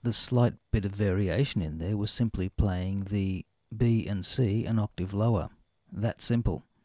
The slight bit of variation in there was simply playing the B and C an octave lower. That simple.